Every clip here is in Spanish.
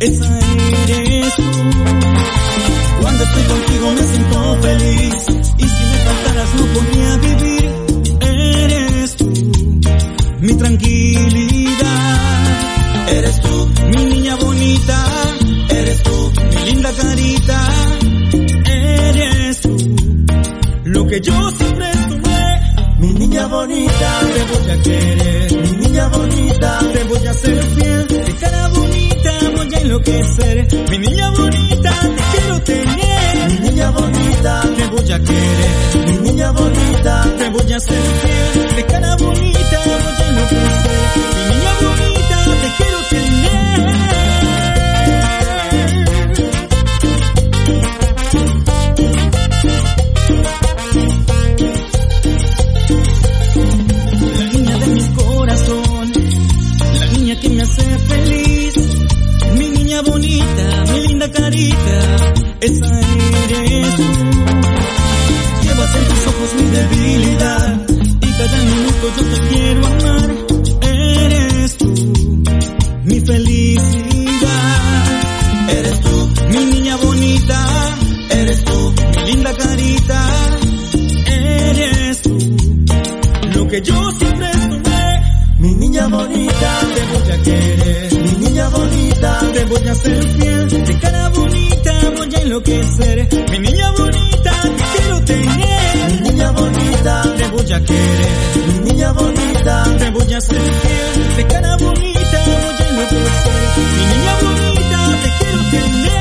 esa eres tú. Cuando estoy contigo me siento feliz, y si me faltaras no podría vivir. Eres tú, mi tranquilidad. Eres tú, mi niña bonita. Eres tú, mi linda carita. Eres tú, lo que yo siempre tuve. Mi niña bonita, te voy a querer. Mi niña bonita, te voy a hacer fiel. De cara bonita voy a enloquecer. Mi niña bonita, te quiero tener. Mi niña bonita, te voy a querer. Mi niña bonita, te voy a hacer fiel. De cara bonita voy a enloquecer. Mi niña bonita, te quiero tener. La niña de mi corazón, la niña que me hace feliz. Mi niña bonita, mi linda carita, esa eres tú. Llevas en tus ojos mi debilidad, y cada minuto yo te quiero amar. Eres tú, mi felicidad. Eres tú, mi niña bonita. Eres tú, mi linda carita. Eres tú, lo que yo siempre tuve. Mi niña bonita, te voy a querer. Mi niña bonita, te voy a hacer fiel. De cara bonita voy a enloquecer. Mi niña bonita, te quiero tener. Mi niña bonita, te voy a querer. Mi niña bonita, te voy a hacer fiel. De cara bonita voy a enloquecer. Mi niña bonita, te quiero tener.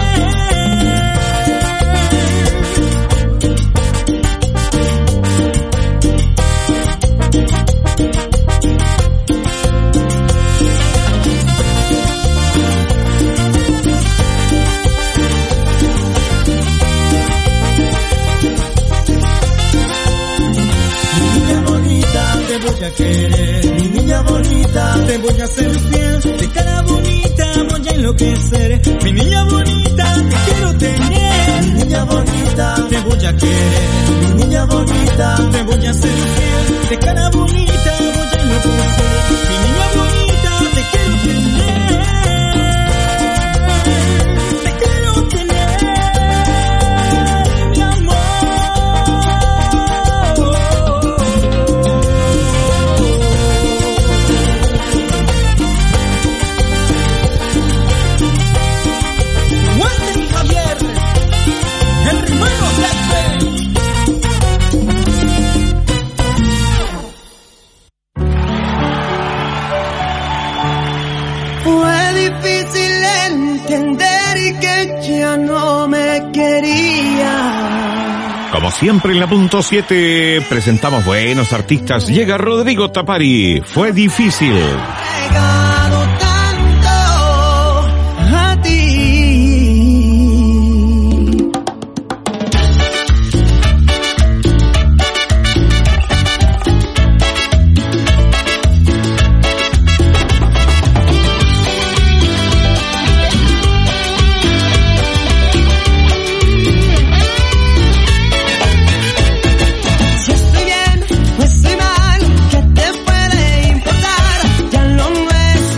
Te voy a querer, mi niña bonita, te voy a hacer fiel. De cara bonita voy a enloquecer. Mi niña bonita, te quiero tener. Mi niña bonita, te voy a querer. Mi niña bonita, te voy a hacer fiel. De cara bonita voy a enloquecer. Mi niña bonita, te quiero tener. Te quiero tener, mi amor. Fue difícil entender que ya no me quería. Como siempre en la punto 7 presentamos buenos artistas. Llega Rodrigo Tapari. Fue difícil. Pegado tanto a ti. Si estoy bien o estoy mal, ¿qué te puede importar? Ya lo nuestro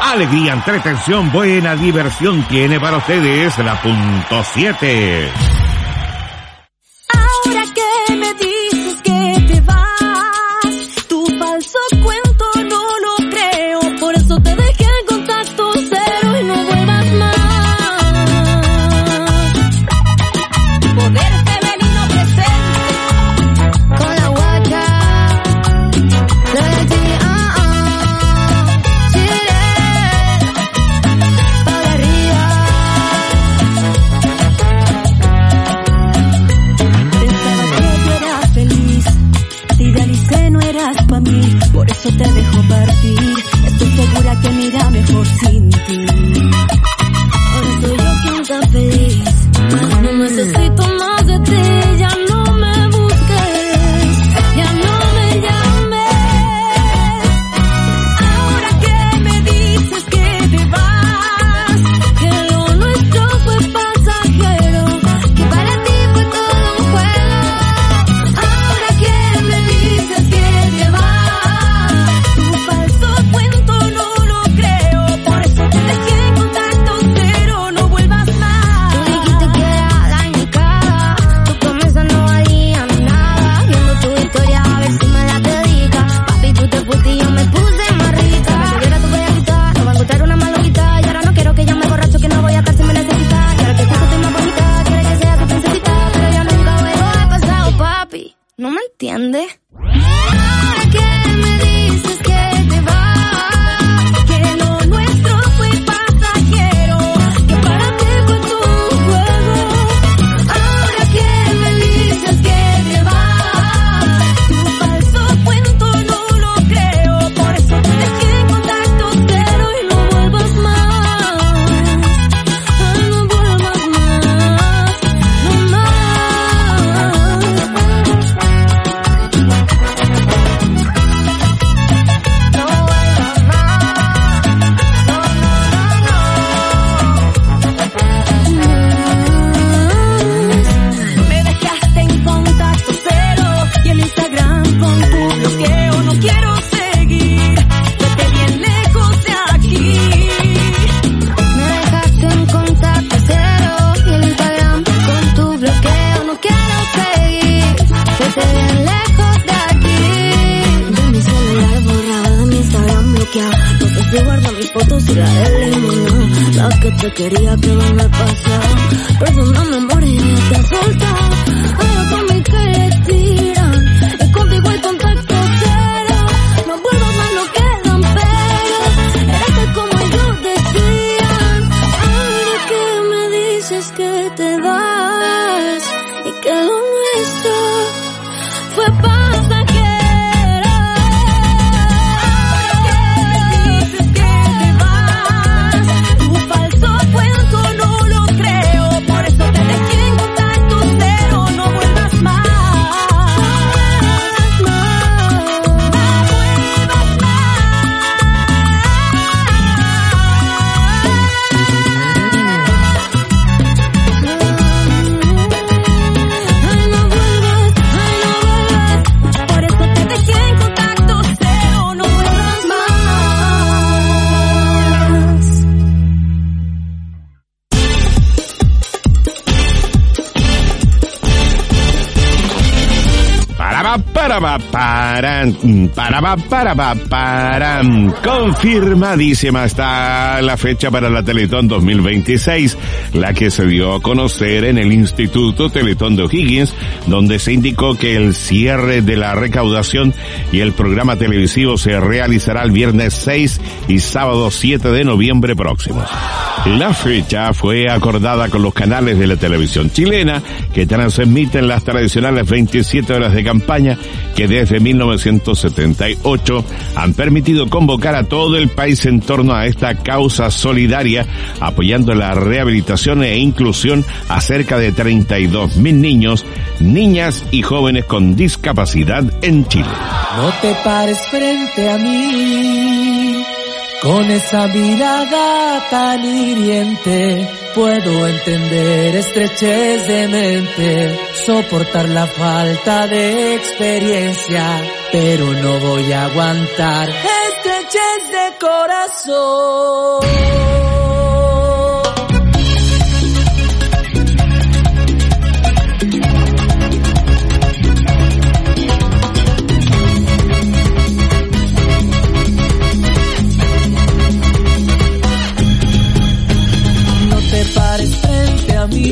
Alegría, entretención, buena diversión tiene para ustedes la punto 7. Ahora que me dices que te vas, tu falso cuento no lo creo, por eso te dejé en contacto cero y no vuelvas más. Poder femenino presente con la guacha. Por eso te dejo partir. Estoy segura que me irá mejor sin ti. Ahora soy yo quien está feliz. No necesito más de ti. Ya no me busques, ya no me llames. Ahora que me dices que te vas, que lo nuestro fue pasajero, que para ti fue todo un juego. Ahora que me dices que te vas, ¿no me entiendes? Ahora que me dices que te vas, que lo nuestro fue pasajero, que para ti fue tu juego. Ahora que me dices que te vas, tu falso cuento no lo creo, por eso te dejé en contacto cero y no vuelvas más. Ay, no vuelvas más, no más. Me dejaste en contacto cero y el Instagram con tu bloqueo no quiero seguir. Vete bien lejos de aquí. Me dejaste en contacto cero y el Instagram con tu bloqueo no quiero seguir. Vete bien lejos de aquí. De mi celular borrado, de mi Instagram bloqueado. No sé si guardo mis fotos y la eliminó. La que te quería que no me pasó. Perdona mi amor y ya te he soltado. Hay otros mí que le tiran y contigo hay contacto cero. No vuelvas más, no quedan pelos. Eres como ellos decían. Ahora que me dices que te vas y que lo nuestro fue pasajero. Confirmadísima está la fecha para la Teletón 2026, la que se dio a conocer en el Instituto Teletón de O'Higgins, donde se indicó que el cierre de la recaudación y el programa televisivo se realizará el viernes 6 y sábado 7 de noviembre próximos. La fecha fue acordada con los canales de la televisión chilena, que transmiten las tradicionales 27 horas de campaña que desde 1978 han permitido convocar a todo el país en torno a esta causa solidaria, apoyando la rehabilitación e inclusión a cerca de 32.000 niños, niñas y jóvenes con discapacidad en Chile. No te pares frente a mí, Con esa mirada tan hiriente puedo entender estrechez de mente, soportar la falta de experiencia, pero no voy a aguantar estrechez de corazón. Te pares frente a mí,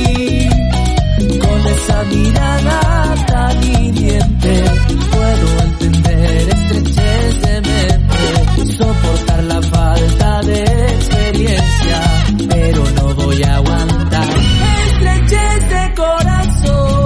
con esa mirada tan hiriente, puedo entender estrechez de mente, soportar la falta de experiencia, pero no voy a aguantar estrechez de corazón.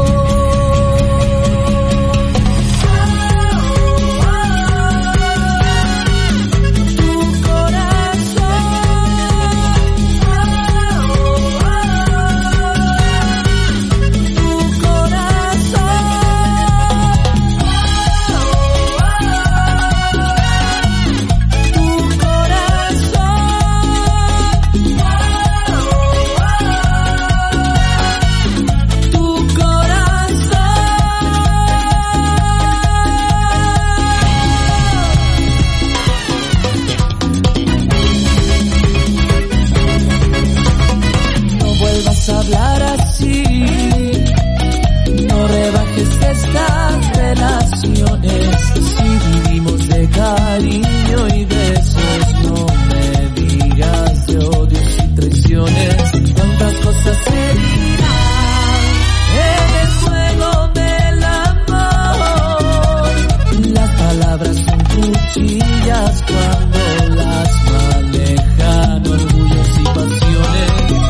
Hablar así, no rebajes estas relaciones, si vivimos de cariño y besos, no me digas de odios y traiciones, cuántas cosas se dirán en el juego del amor, las palabras son cuchillas cuando las manejan orgullos y pasiones.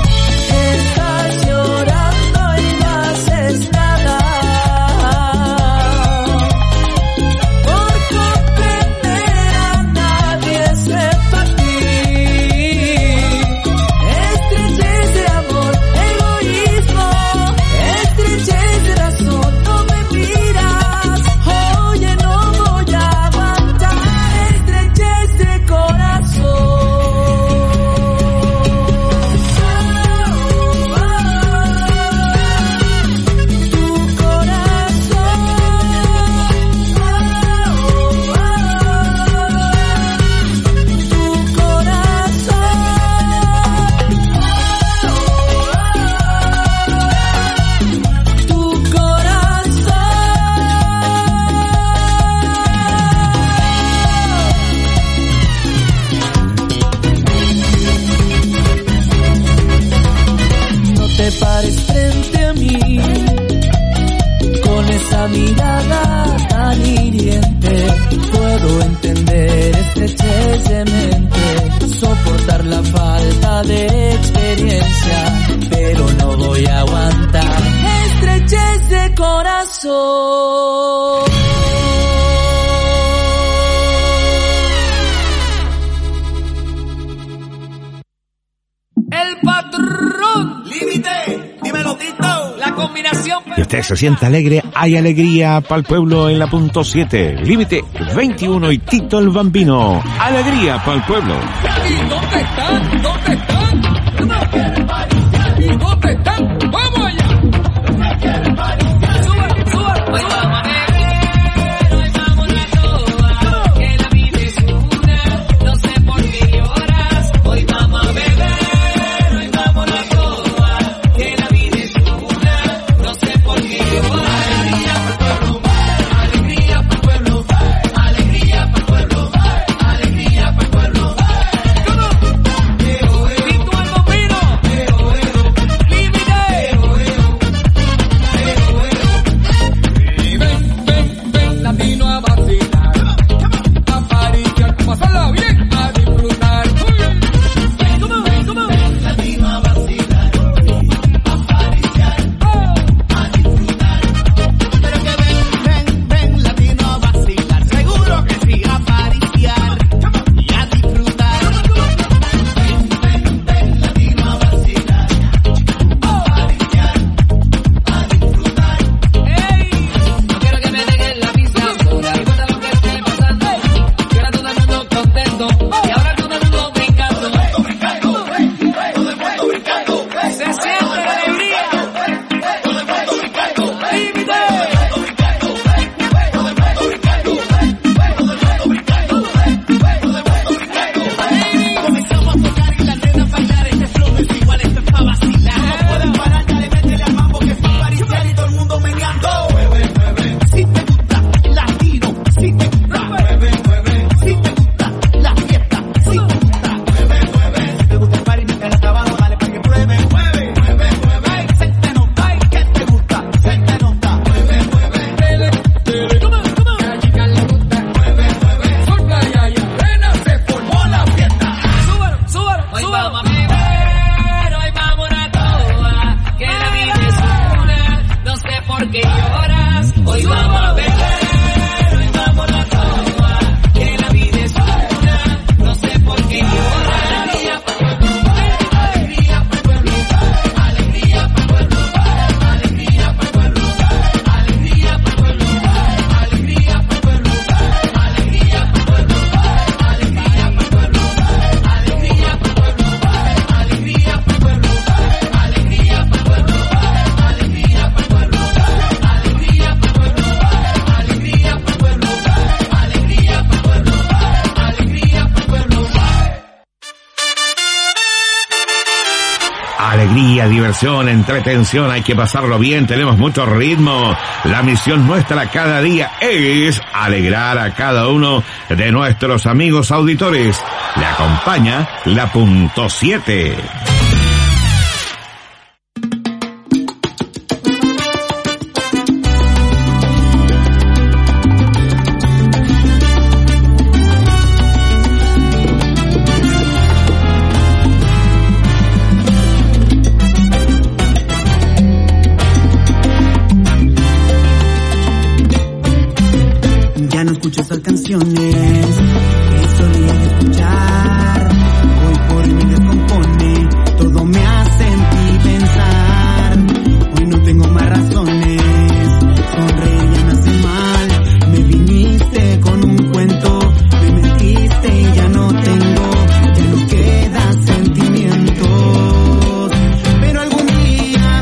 Mirada tan hiriente, puedo entender estrechez de mente, soportar la falta de experiencia, pero no voy a aguantar estrechez de corazón. El patrón, límite, dímelo Tito, la combinación. Y usted se siente alegre, hay alegría para el pueblo en la punto 7. Límite 21 y Tito el Bambino. Alegría para el pueblo. ¿Y dónde están? ¿Dónde están? ¿Y dónde están? ¡Vamos allá! ¡Sube, sube! Hoy vamos a beber, hoy vamos a toa, que la vida es una, no sé por qué lloras. Hoy vamos a beber, hoy vamos a toa, que la vida es una, no sé por qué lloras. Alegría para el pueblo, alegría para el pueblo, alegría para el pueblo, alegría para el pueblo. alegría, diversión, entretención, hay que pasarlo bien, tenemos mucho ritmo. La misión nuestra cada día es alegrar a cada uno de nuestros amigos auditores. Le acompaña la punto 7. Esas canciones que solía escuchar, hoy por mí descompone, todo me hace en ti pensar. Hoy no tengo más razones, sonreír ya me hace mal. Me viniste con un cuento, me mentiste y ya no quedan sentimientos. Pero algún día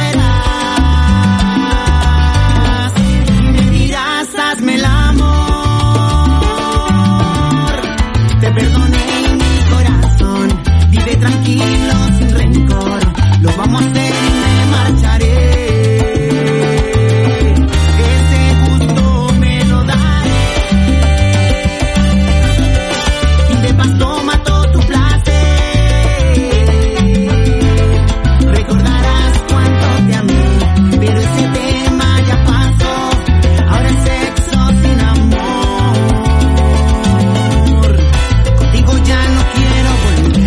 volverás y me dirás, hazme el amor. Tranquilo, sin rencor, lo vamos a hacer y me marcharé. Ese gusto me lo daré. Y de paso mato tu placer. Recordarás cuánto te amé, pero ese tema ya pasó. Ahora es sexo sin amor. Contigo ya no quiero volver.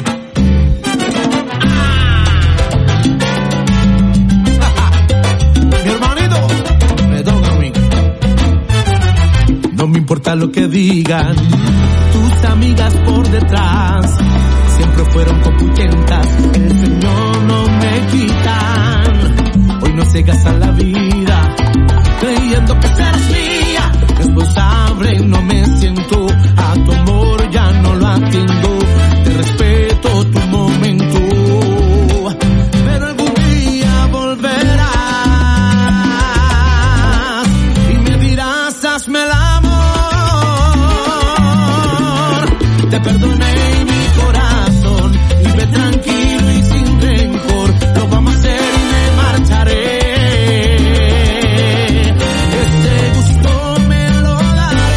No me importa lo que digan tus amigas por detrás, siempre fueron compuyentas, el Señor no me quitan. Hoy no se gasta la vida creyendo que serás mía, responsable no me siento, a tu amor ya no lo atiendo, te respeto tu momento, pero algún día volverás y me dirás, hazme el amor. Te perdoné mi corazón, vive tranquilo y sin rencor, lo vamos a hacer y me marcharé. Ese gusto me lo daré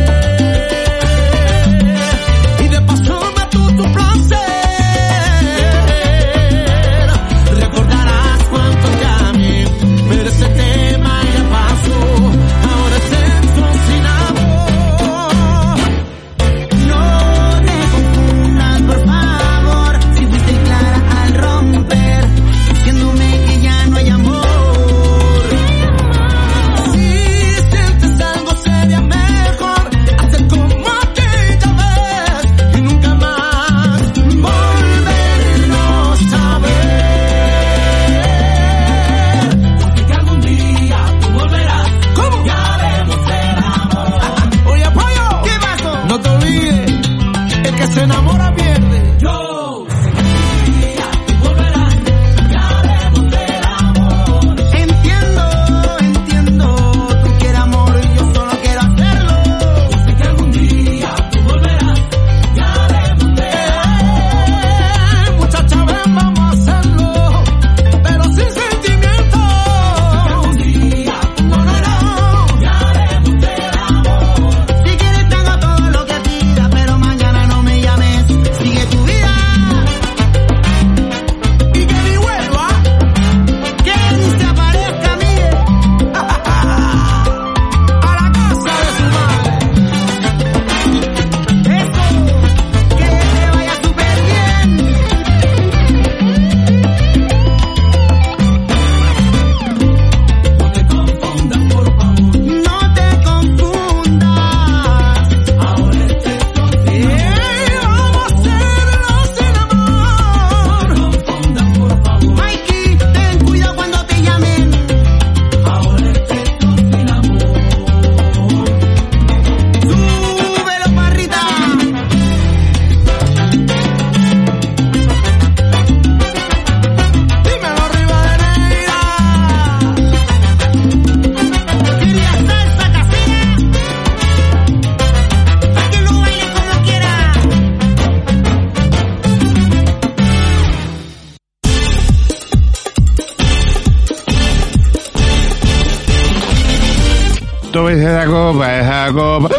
y de paso mato tu placer. Recordarás cuánto te amé, pero ese tema ya pasó, ahora es sexo sin amor. No te confundas, por favor, si fuiste clara al romper, diciéndome que ya no hay amor. Si sientes algo sería mejor hacer como aquella vez y nunca más volvernos a ver. Porque algún día tú volverás. ¿Cómo? Y haremos el amor. Oye, pollo, ¿qué pasó? No te olvides, el que se enamora pierde. Yo sé que algún día tú volverás y haremos el amor. Entiendo, tú quieres amor y yo solo quiero hacerlo. Yo sé que algún día tú volverás y haremos el amor. Muchacha, ven, vamos a hacerlo, pero sin sentimiento. Algún día tú volverás y haremos el amor. Si quieres tengo todo lo que pidas, pero mañana no me llames. Si esa copa.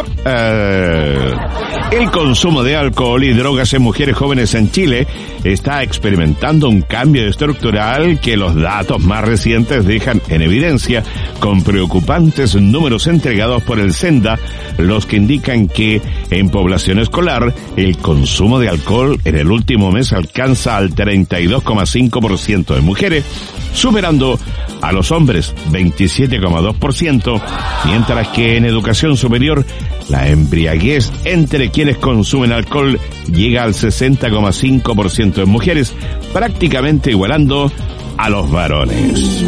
El consumo de alcohol y drogas en mujeres jóvenes en Chile está experimentando un cambio estructural que los datos más recientes dejan en evidencia, con preocupantes números entregados por el SENDA, los que indican que en población escolar el consumo de alcohol en el último mes alcanza al 32,5% de mujeres, superando a los hombres 27,2%, mientras que en educación superior la embriaguez entre quienes consumen alcohol llega al 60,5% de mujeres, prácticamente igualando a los varones.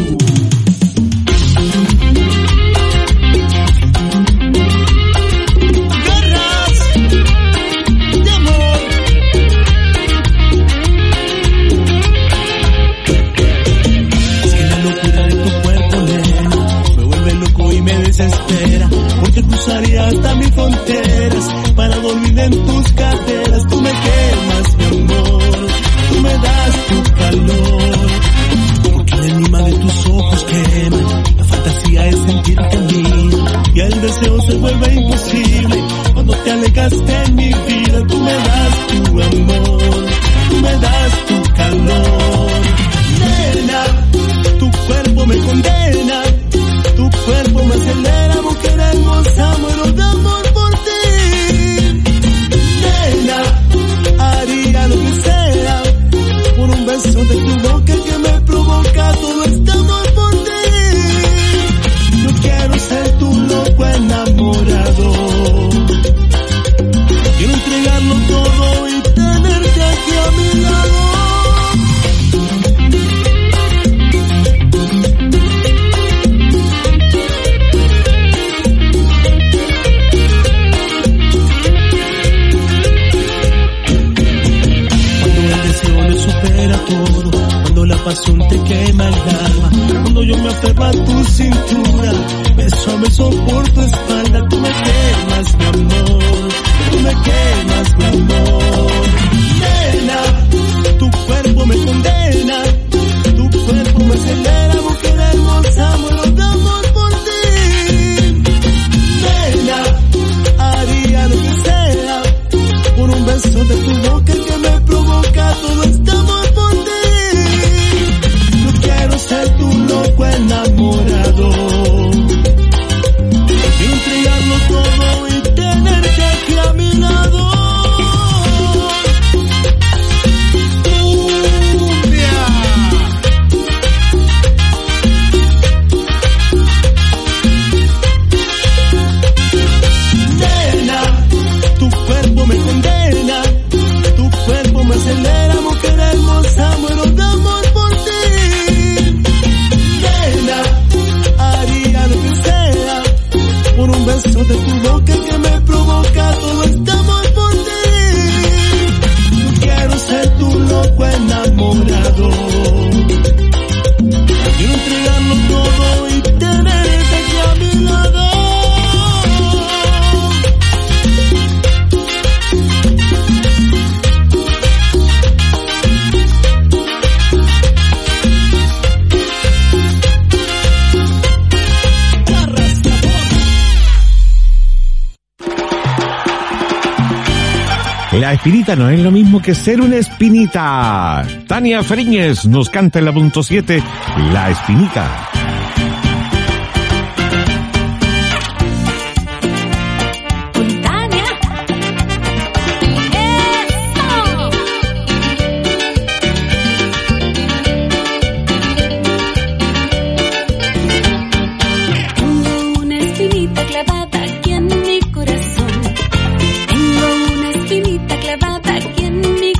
Porque cruzaría hasta mis fronteras para dormir en tus caderas. Tú me quemas, mi amor, tú me das tu calor, porque el enigma de tus ojos quema. La fantasía es sentirte mía y el deseo se vuelve imposible cuando te alejas de mi vida. Tú me das tu amor, tú me das tu calor. Nena, tu cuerpo me condena, tu cuerpo me acelera, mujer hermosa, muero de amor por ti. Nena, haría lo que sea por un beso de tu boca que me provoca todo este amor por ti. Yo quiero ser tu loco enamorado, quiero entregarlo todo y tenerte aquí a mi lado. Cuando la pasión te quema el alma, cuando yo me aferro a tu cintura, beso a beso por tu espalda. Tú me quemas, mi amor, tú me quemas, mi amor. Nena, tu cuerpo me condena, tu cuerpo me acelera, mujer hermosa, muero de amor por ti. Nena, haría lo que sea por un beso de tu boca que me provoca todo este amor por ti. Yo quiero ser tu loco enamorado, quiero entregarlo todo y tenerte aquí a mi lado. Nena, tu cuerpo me condena, tu cuerpo me acelera, mujer hermosa, muero de amor por ti. Nena, haría lo que sea por un beso de tu boca que me provoca todo este amor por ti. Yo quiero ser tu loco enamorado, quiero entregarlo todo y tenerte aquí a mi lado. La espinita no es lo mismo que ser una espinita. Tania Fariñez nos canta en la punto 7, La Espinita.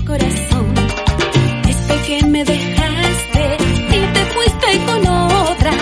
Me dejaste y te fuiste con otra.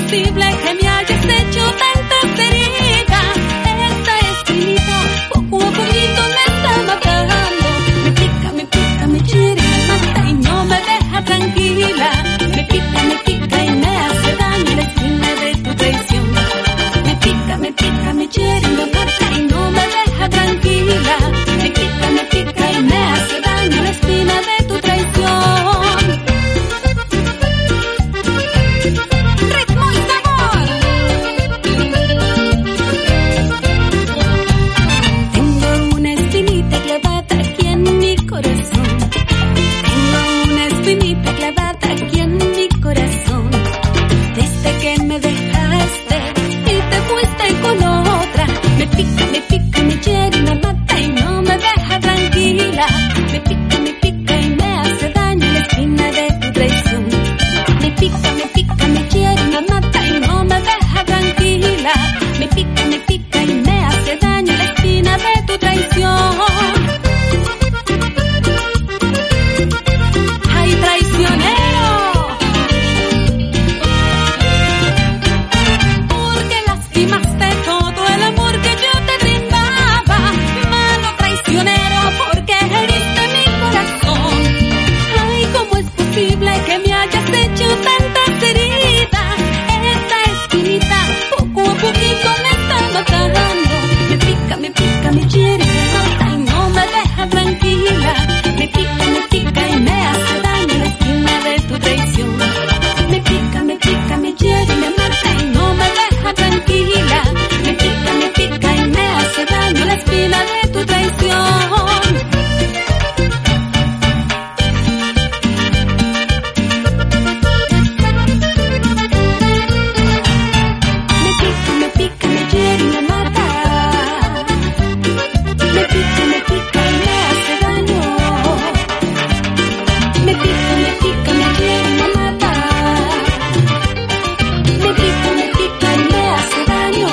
posible que me hayas hecho tantas heridas? Esta espinita poco a poquito me está matando. Me pica, me quiere, me mata y no me deja tranquila. Me pica y me hace daño la espina de tu traición. Me pica, me quiere, me mata y no me deja tranquila. Me pica y me hace daño la espina de tu traición. Ritmo y sabor. Tengo una espinita clavada aquí en mi corazón. Tengo una espinita clavada aquí en mi corazón. Desde que me dejaste y te fuiste con otra. Me pica, me quiere, me mata y no me deja tranquila. Me pica y me hace daño la espina de tu traición. Me pica, me quiere, me mata y no me deja tranquila. Me pica y me hace daño la espina de tu traición. ¡Ay, traicionero! Porque lastimaste todo el amor que yo te brindaba. Mano traicionero, porque heriste mi corazón. Ay, ¿cómo es posible que me hayas hecho tantas heridas? Esta espinita poco a poquito me está matando. Me pica, me quiere, me mata y no me deja tranquila. Me pica y me hace daño la espina de tu traición. Me pica, me quiere, me mata y no me deja tranquila. Me pica y me hace daño la espina de tu traición. Me pica, me quiere, me mata. Me pica y me hace daño. Me pica, me quiere, me mata. Me pica y me hace daño.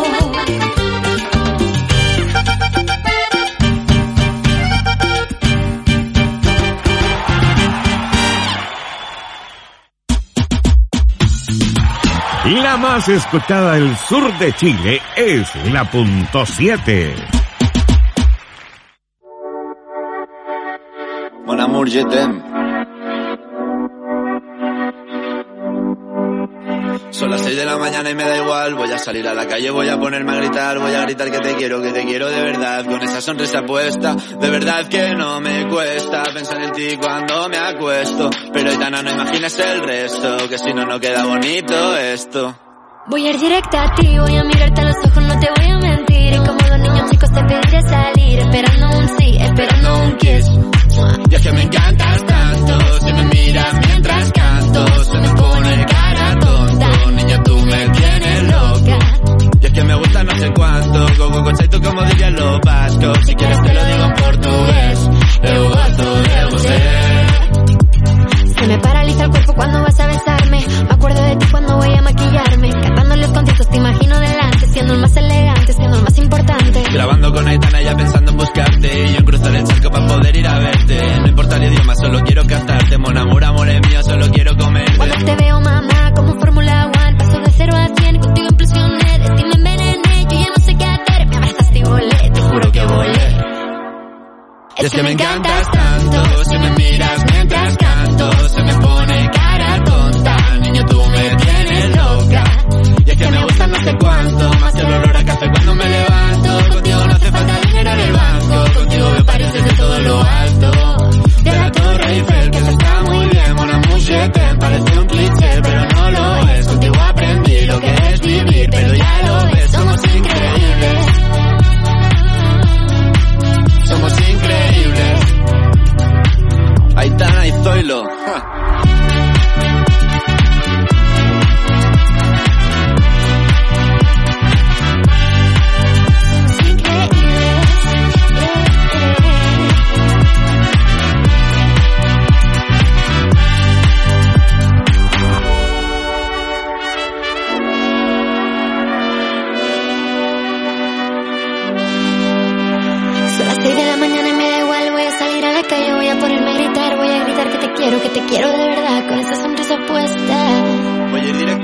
La más escuchada del sur de Chile es la punto 7. Mon amour, je t'aime. Son las 6 de la mañana y me da igual. Voy a salir a la calle, voy a ponerme a gritar. Voy a gritar que te quiero de verdad. Con esa sonrisa puesta, de verdad que no me cuesta pensar en ti cuando me acuesto. Pero Aitana, no imagines el resto, que si no, no queda bonito esto. Voy a ir directa a ti, voy a mirarte a los ojos, no te voy a mentir. Y como los niños chicos te pediré salir, esperando un sí, esperando un kiss. Y es que me encantas tanto, si me miras mientras canto, se me pone cara tonta. Niña, tú me tienes loca. Y es que me gusta no sé cuánto, go conceito como dirían los vascos. Si quieres te lo digo en portugués, eu gosto de você. Se me paraliza el cuerpo cuando vas a besarme. Me acuerdo de ti cuando voy a maquillarme. Cantando los conciertos te imagino delante, siendo el más elegante, siendo el más importante. Grabando con Aitana ya pensando en buscarte, y yo en cruzar el charco para poder ir a verte. No importa el idioma, solo quiero cantarte. Mon amour, amor es mío, solo quiero comerte. Cuando te veo, mamá, como Fórmula 1, paso de 0 a 100, contigo implosioné. De ti me envenené, yo ya no sé qué hacer. Me abrazaste y volé, te juro que volé. Es que me encantas tanto, si me miras mientras canto, se me pone cara tonta. Niño, tú me tienes loca. Y es que me gusta no sé cuánto, más que el olor a café cuando me levanto. Contigo no hace falta dinero en el banco, contigo me pareces de todo lo alto. De la Torre Eiffel, que eso está muy bien, mon amour, je t'aime, parece un cliché, pero no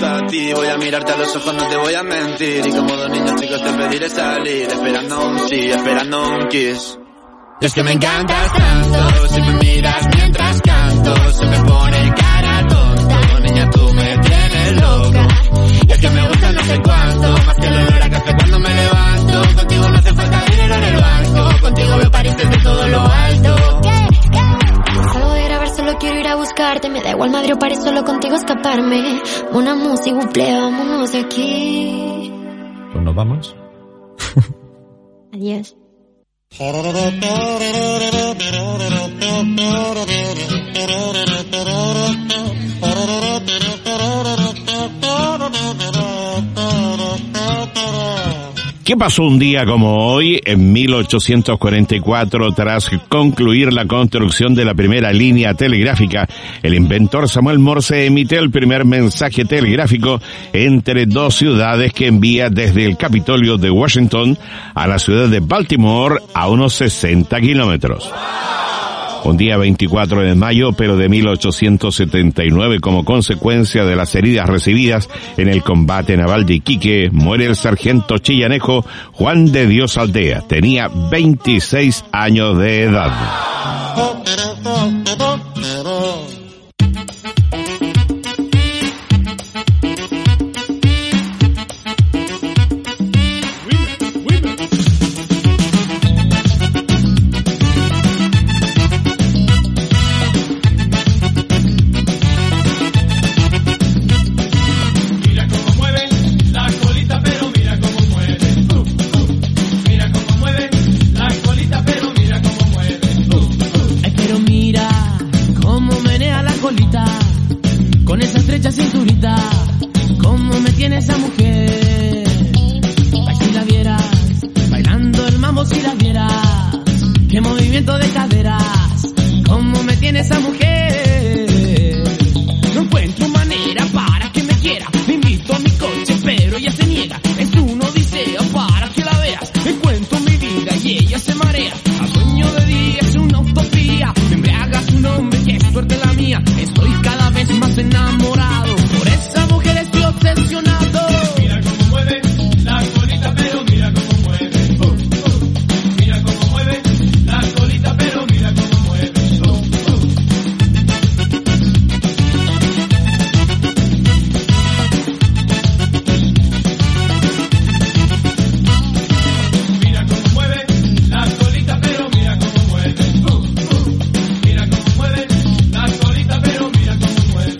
gusta a ti. Voy a mirarte a los ojos, no te voy a mentir. Y como dos niños chicos te pediré salir, esperando un sí, esperando un kiss. Y es que me encantas tanto, si me miras mientras canto, se me pone cara tonta. Niña, tú me tienes loca. Y es que me gusta no sé cuánto, más que el olor a café cuando me levanto. Contigo no hace falta dinero en el banco, contigo veo París desde todo lo alto. Salgo de grabar, solo quiero ir a buscarte. Me da igual Madrid o París, solo contigo escaparme. Una música, buple, vámonos de aquí. Pues nos vamos. Adiós. ¿Qué pasó un día como hoy, en 1844, tras concluir la construcción de la primera línea telegráfica? El inventor Samuel Morse emite el primer mensaje telegráfico entre dos ciudades que envía desde el Capitolio de Washington a la ciudad de Baltimore a unos 60 kilómetros. Un día 24 de mayo, pero de 1879, como consecuencia de las heridas recibidas en el combate naval de Iquique, muere el sargento chillanejo Juan de Dios Aldea. Tenía 26 años de edad. Cinturita, cómo me tiene esa mujer. Ay, si la vieras, bailando el mambo si la vieras. Qué movimiento de caderas, cómo me tiene esa mujer. No encuentro manera para que me quiera. Me invito a mi coche, pero ella se niega. Es una odisea para que la veas. Encuentro mi vida y ella se marea. A sueño de día es una utopía. Me embriaga su nombre, qué suerte la mía. Estoy cada vez más enamorado. Por esa mujer estoy obsesionado. Mira cómo mueve la colita, pero mira cómo mueve. Mira cómo mueve la colita, pero mira cómo mueve. Mira cómo mueve la colita, pero mira cómo mueve. Mira cómo mueve la colita, pero mira cómo mueve.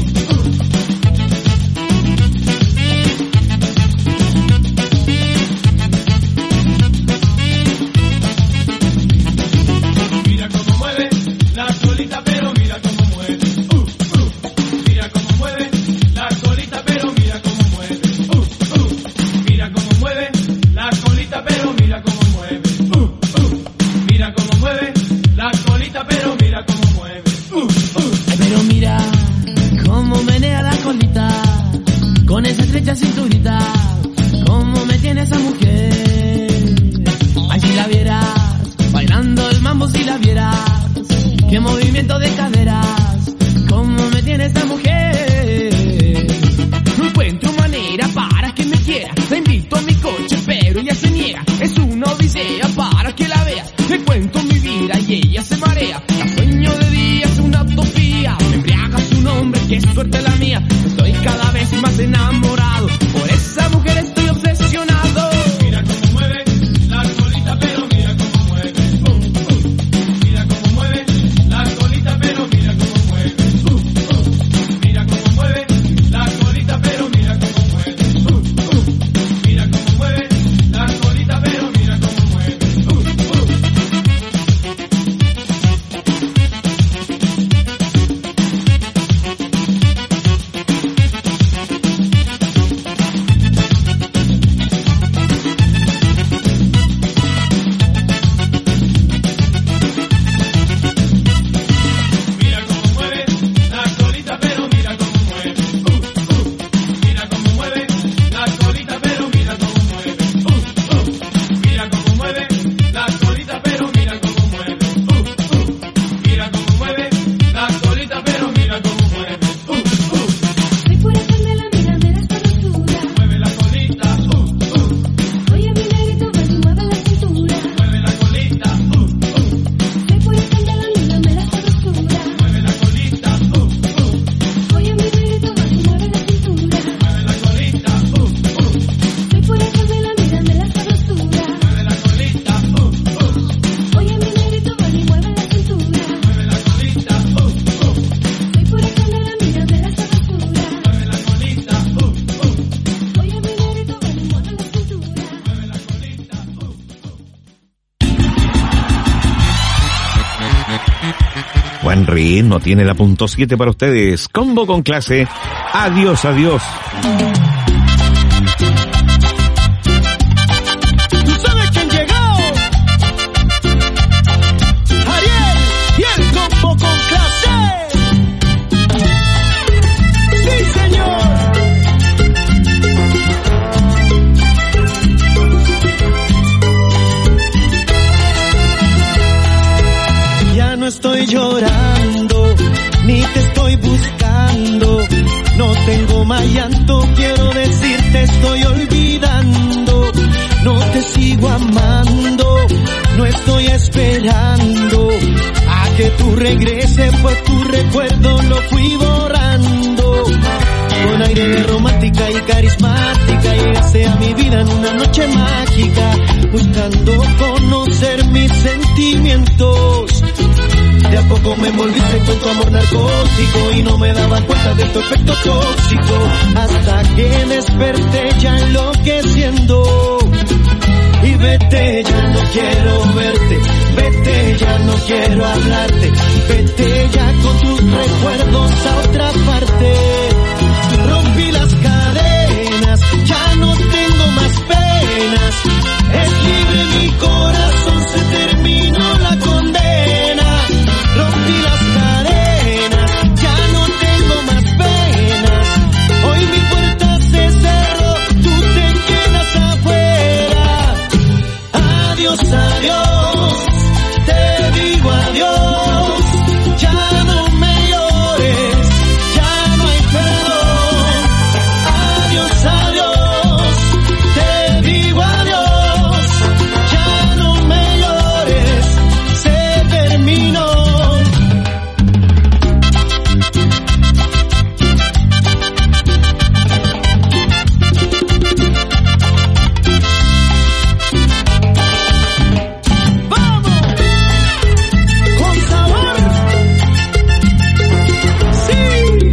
Mira cómo mueve la colita, pero mira cómo mueve. Mira cómo mueve la colita, pero mira cómo mueve. Mira cómo mueve la colita, pero mira cómo mueve. Mira cómo mueve la colita, pero mira cómo mueve. Ay, pero mira cómo menea la colita con esa estrecha cinturita. Cómo me tiene esa mujer. Ay, si la vieras, bailando el mambo si la vieras. Qué movimiento de caderas, cómo me tiene esa mujer. No encuentro manera para que me quiera. La invito a mi coche, pero ella se niega. Es una odisea para que la veas. Le cuento mi vida y ella se marea. La sueño de día es una utopía. Me embriaga su nombre, qué suerte la mía. Estoy cada vez más enamorado por esa mujer. buen ritmo tiene la punto 7 para ustedes. Combo con clase. Adiós, adiós. ¿Tú sabes quién llegó? Ariel y el combo con clase. Sí, señor. Ya no estoy llorando, ni te estoy buscando. No tengo más llanto, quiero decirte estoy olvidando. No te sigo amando, no estoy esperando a que tú regreses, pues tu recuerdo lo fui borrando. Con aire de romántica y carismática llegaste a mi vida en una noche mágica, buscando conocer mis sentimientos. De a poco me envolviste con tu amor narcótico y no me daba cuenta de tu efecto tóxico, hasta que desperté ya enloqueciendo. Y vete, ya no quiero verte, vete, ya no quiero hablarte, vete ya con tus recuerdos a otra parte. Rompí las cadenas, ya no tengo más penas, es libre mi corazón, se terminó la condena. Rompí las cadenas, ya no tengo más penas, hoy mi puerta se cerró, tú te quedas afuera. Adiós, adiós, te digo adiós, ya no me llores, ya no hay perdón. Adiós, adiós, te digo adiós, ya no me llores, se terminó. Con sabor, sí.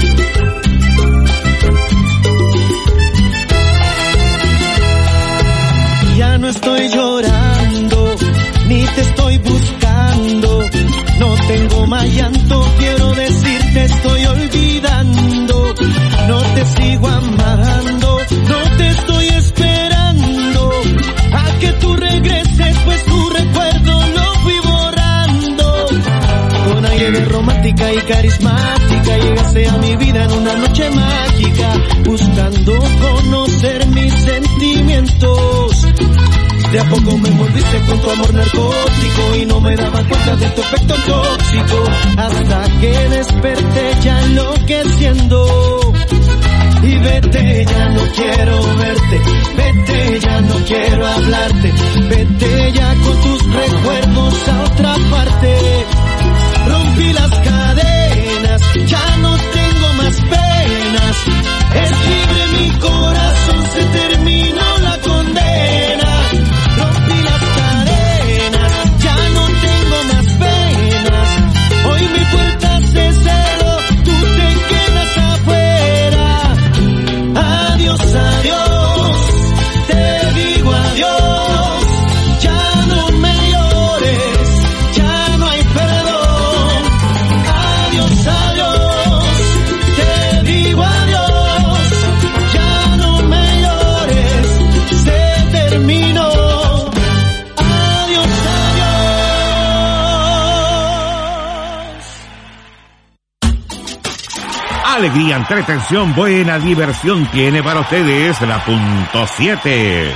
Ya no estoy llorando, ni te estoy buscando. No tengo más llanto, quiero decirte estoy olvidando. No te sigo amando, no te estoy esperando a que tú regreses, pues tu recuerdo lo fui borrando. Con aire de romántica y carismática llegaste a mi vida en una noche mágica, buscando conocer mis sentimientos. De a poco me envolviste con tu amor narcótico y no me daba cuenta de tu efecto tóxico, hasta que desperté ya enloqueciendo. Y vete, ya no quiero verte, vete, ya no quiero hablarte, vete ya con tus recuerdos a otra parte. Rompí las cadenas, ya no tengo más penas, es libre mi corazón, se terminó la condena. Rompí las cadenas, ya no tengo más penas, hoy mi puerta se cerró, tú te quedas afuera. Adiós, adiós, te digo adiós, ya no me llores, ya no hay perdón. Adiós, adiós, te digo adiós, ya no me llores, se terminó. Adiós, adiós. Alegría, entretención, buena diversión tiene para ustedes la punto 7.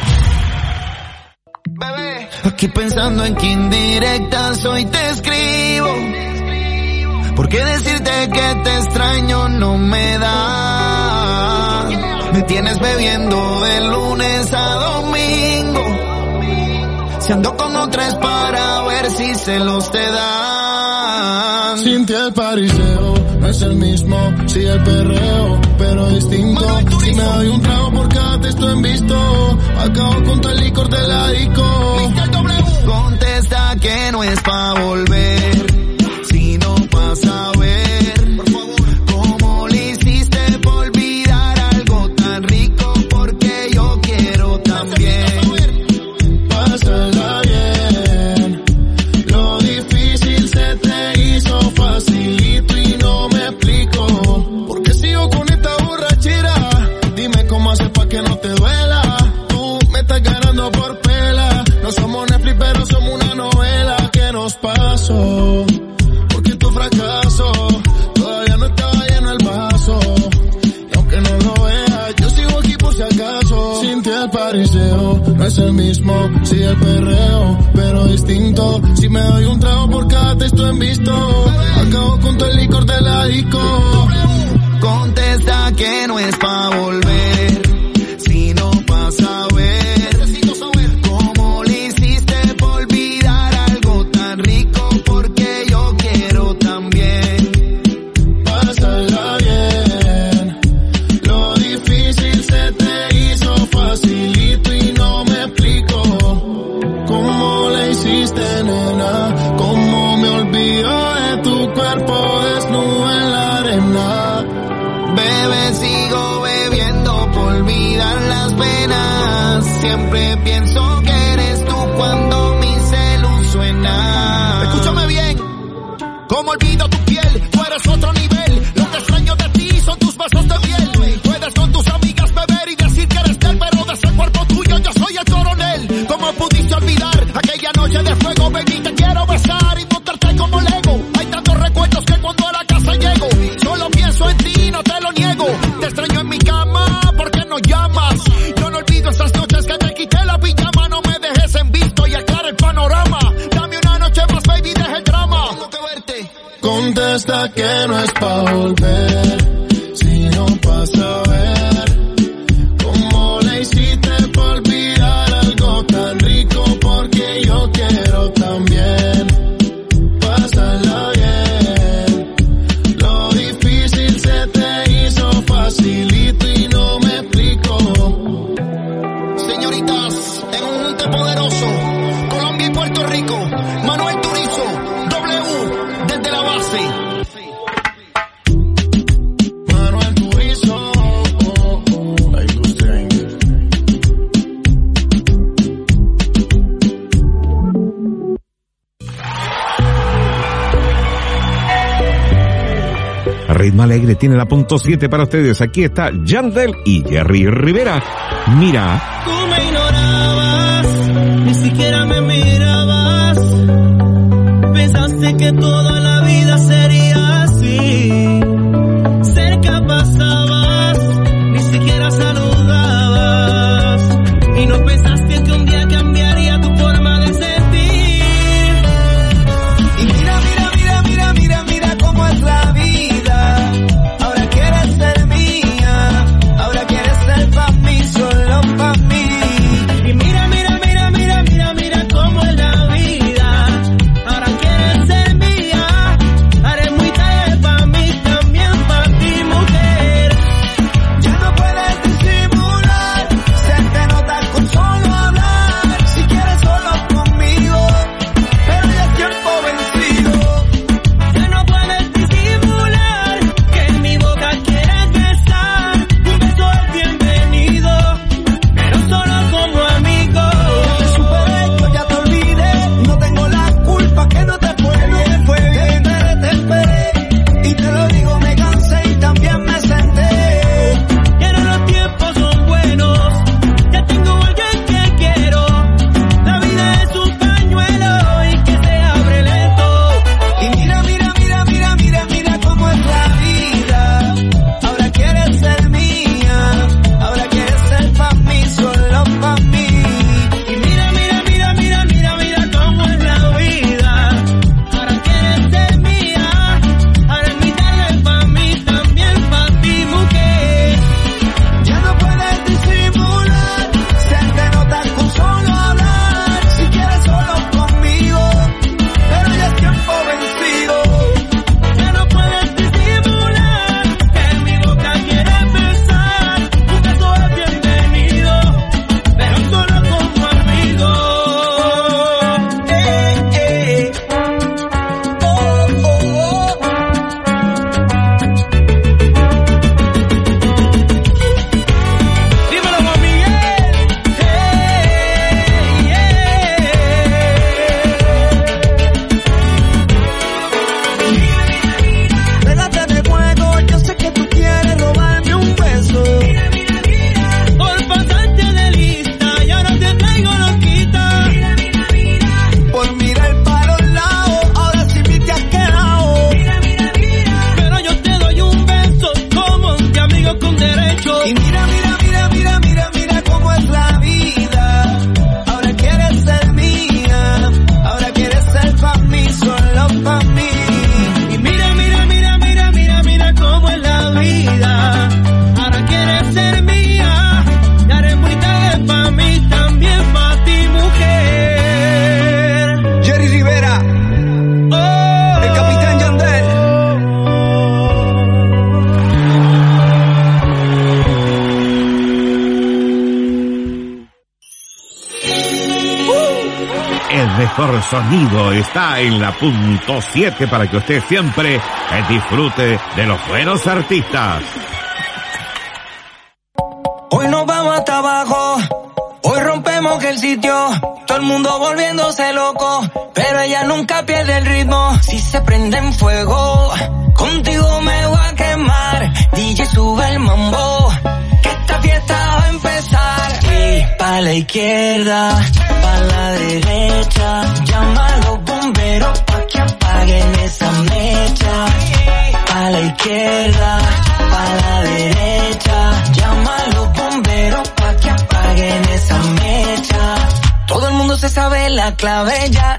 Aquí pensando en qué indirectas hoy te escribo, porque decirte que te extraño no me da. Me tienes bebiendo de lunes a domingo, si ando con otras para ver si celos te dan. Sin ti el pariseo no es el mismo, sí el perreo, pero distinto. Si me doy un trago por cada texto en visto, acabo con todo el licor de la disco. Contesta que no es pa' volver, sino pa' saber, por favor, cómo le hiciste por olvidar algo tan rico, porque yo quiero también. Pásala bien, lo difícil se te hizo fácil. el pariseo no es el mismo, sí el perreo, pero distinto. Si me doy un trago por cada texto en visto, acabo con todo el licor de la disco. Contesta que no es pa' volver, sino pa' saber. Necesito saber cómo le hiciste por olvidar algo tan rico, porque yo quiero también pasarla bien. Lo difícil se te hizo facilito y no me explico cómo le hiciste, nena. Cómo me olvido de tu cuerpo desnudo en la arena. Bebé, sigo bebiendo por olvidar las penas. Siempre pienso que eres tú cuando mi celu suena. Escúchame bien, cómo olvido tu piel, tú eres otro nivel. Lo que extraño de ti son tus besos de piel. Puedes con tus amigas beber y decir que eres del, pero de ese cuerpo tuyo yo soy el coronel. ¿Cómo pudiste olvidar aquella noche de fuego, baby? Te quiero besar y montarte como Lego. Hay tantos recuerdos que cuando a la casa llego, solo pienso en ti, no te lo niego. Te extraño en mi cama, ¿por qué no llamas? Yo no olvido esas noches que te quité la pijama. No me dejes en visto y aclara el panorama. Dame una noche más, baby, deja el drama. Tengo que verte. Contesta que no es pa' volver, sino pa' saber cómo le hiciste por olvidar algo tan rico, porque yo quiero también pasarla bien. Lo difícil se te hizo facilito y no me explico. Señoritas, en un junte poderoso, Colombia y Puerto Rico, Manuel Turizo, W, desde la base. Manuel Turizo, la industria indie. Ritmo Alegre tiene la punto 7 para ustedes. Aquí está Yandel y Jerry Rivera. Mira. Tú me ignorabas, ni siquiera me mirabas. Pensaste que toda la vida sería así. Cerca pasabas, ni siquiera saludabas. Y no pensaste que un día cambiaría tu forma de sentir. Y mira, mira, mira, mira, mira, mira cómo es la vida. Ahora quieres ser mía, ahora quieres ser pa' mí, solo pa' mí. Y mira, mira, mira, mira, mira, mira cómo es la vida. Ahora quieres ser mía, haremos mejor sonido está en la punto 7 para que usted siempre disfrute de los buenos artistas. Hoy nos vamos hasta abajo, hoy rompemos el sitio, todo el mundo volviéndose loco, pero ella nunca pierde el ritmo. Si se prende en fuego, contigo me voy a quemar. DJ sube el mambo, que esta fiesta va a empezar. Y pa' la izquierda, pa' la derecha, llama a los bomberos pa' que apaguen esa mecha. Pa' la izquierda, pa' la derecha, llama a los bomberos pa' que apaguen esa mecha. Todo el mundo se sabe la clave, ya,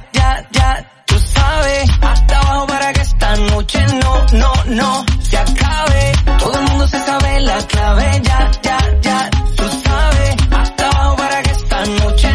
tú sabes. Hasta abajo para que esta noche no se acabe. Todo el mundo se sabe la clave, ya, tú sabes. Hasta abajo para que esta noche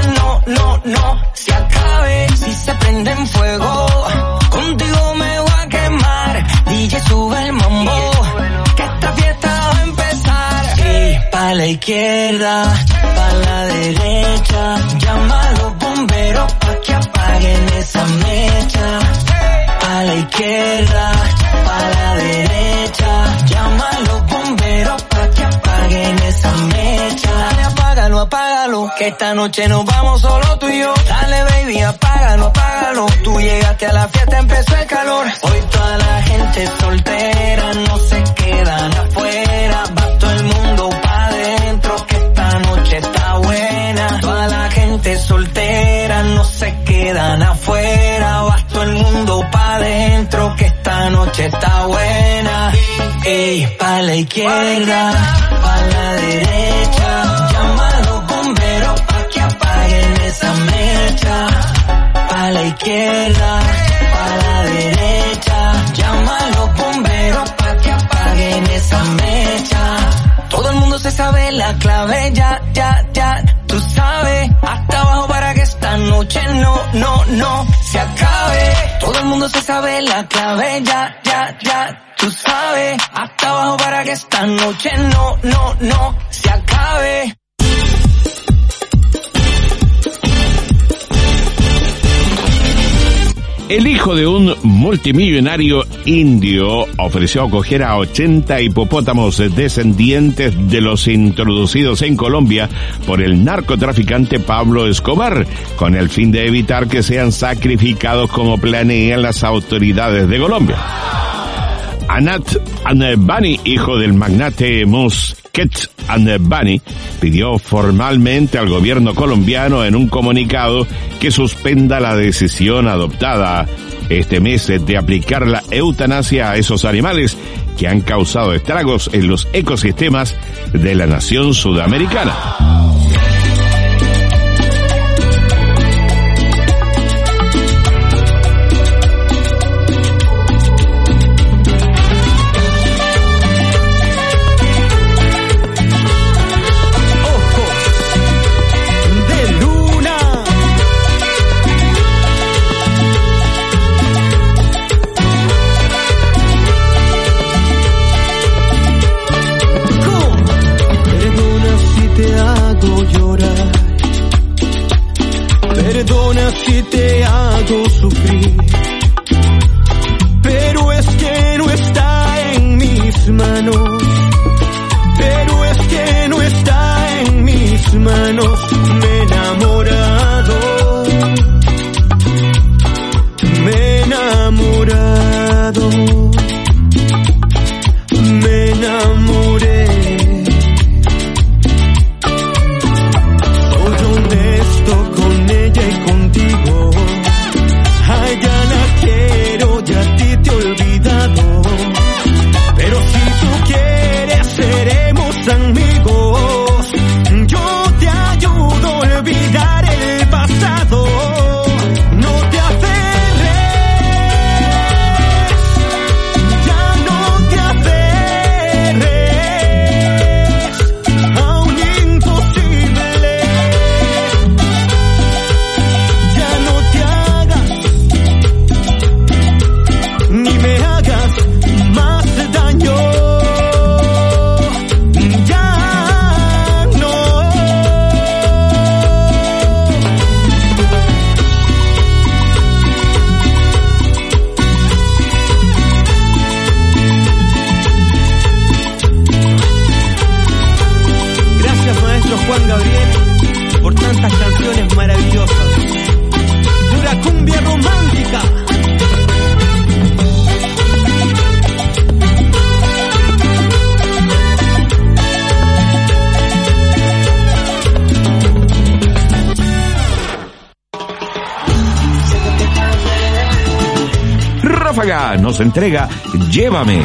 no se acabe. Si se prende en fuego, contigo me voy a quemar. DJ sube el mambo, que esta fiesta va a empezar. Y pa' la izquierda, pa' la derecha, llama a los bomberos pa' que apaguen esa mecha. Pa' la izquierda, pa' la derecha, llama a los bomberos pa' que apaguen esa mecha. Dale, apágalo, que esta noche nos vamos solo tú y yo. Dale baby, apágalo, tú llegaste a la fiesta, empezó el calor. Hoy toda la gente soltera no se quedan afuera, va todo el mundo pa' adentro, que esta noche está buena. Toda la gente soltera no se quedan afuera, va todo el mundo pa' adentro, que esta noche está buena. Ey, pa' la izquierda, pa' la derecha, llama a los bomberos pa' que apaguen esa mecha. Pa' la izquierda, pa' la derecha, llama a los bomberos pa' que apaguen esa mecha. Todo el mundo se sabe la clave, ya, tú sabes. Hasta abajo para que esta noche no se acabe. Todo el mundo se sabe la clave, ya, tú sabes. Hasta abajo para que esta noche no se acabe. El hijo de un multimillonario indio ofreció acoger a 80 hipopótamos descendientes de los introducidos en Colombia por el narcotraficante Pablo Escobar, con el fin de evitar que sean sacrificados como planean las autoridades de Colombia. Anat Anbani, hijo del magnate Musket Anbani, pidió formalmente al gobierno colombiano en un comunicado que suspenda la decisión adoptada este mes de aplicar la eutanasia a esos animales que han causado estragos en los ecosistemas de la nación sudamericana. Perdona si te hago sufrir, pero es que no está en mis manos, pero es que no está en mis manos. Me he enamorado, me he enamorado, me enamoré. Seremos amigos, yo te ayudo. Juan Gabriel por tantas canciones maravillosas. Pura cumbia romántica. Ráfaga nos entrega Llévame.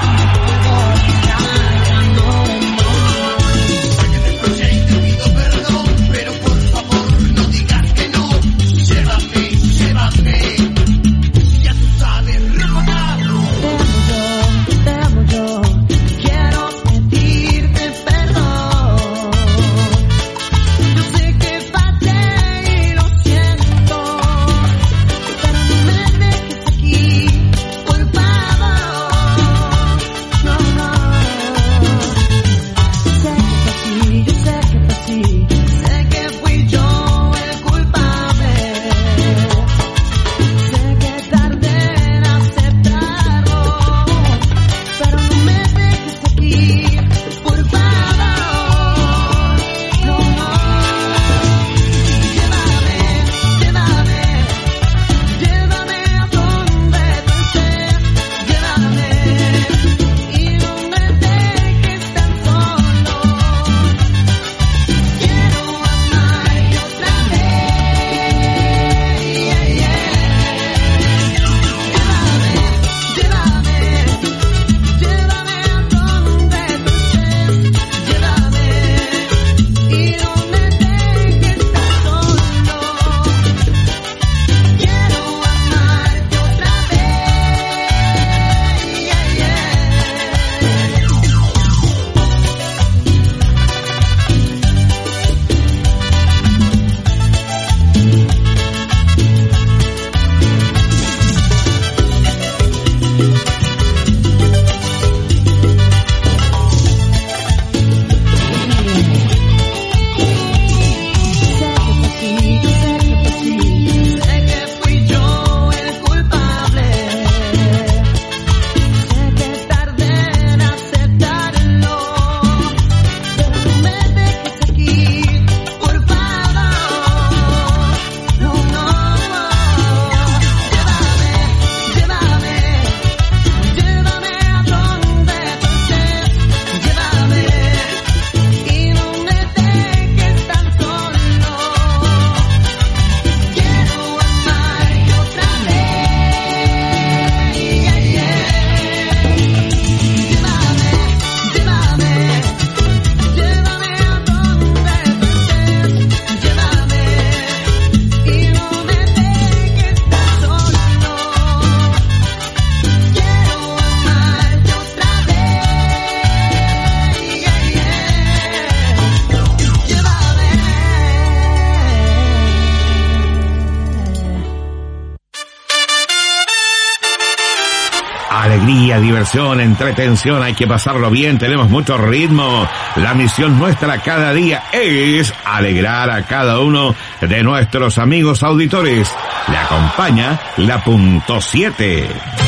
Alegría, diversión, entretención, hay que pasarlo bien, tenemos mucho ritmo. La misión nuestra cada día es alegrar a cada uno de nuestros amigos auditores. Le acompaña la punto 7.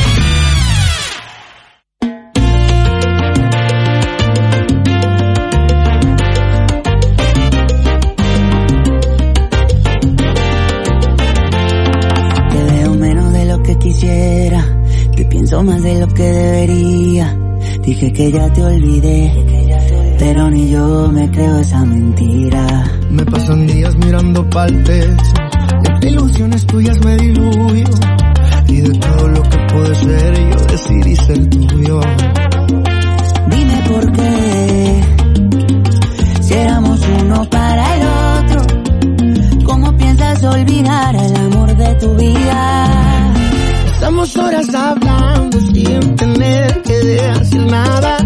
Más de lo que debería. Dije que ya te olvidé, pero ni yo me creo esa mentira. Me pasan días mirando pa'l techo, entre ilusiones tuyas me diluyo, y de todo lo que puede ser yo decidí ser tuyo. Dime por qué, si éramos uno para el otro, ¿cómo piensas olvidar el amor de tu vida? Estamos horas hablando sin tener que decir nada.